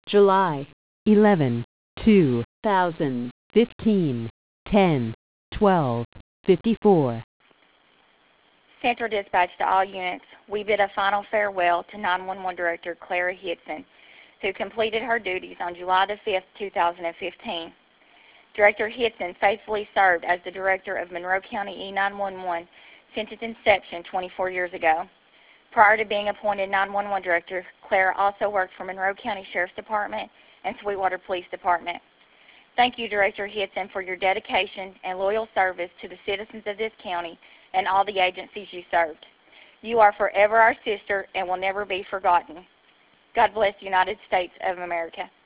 July 11, 2015, 10:12:54. Central Dispatch to all units. We bid a final farewell to 911 Director Clara Hitson, who completed her duties on July the 5th, 2015. Director Hitson faithfully served as the Director of Monroe County E911 since its inception 24 years ago. Prior to being appointed 911 Director, Clara also worked for Monroe County Sheriff's Department and Sweetwater Police Department. Thank you, Director Hitson, for your dedication and loyal service to the citizens of this county and all the agencies you served. You are forever our sister and will never be forgotten. God bless the United States of America.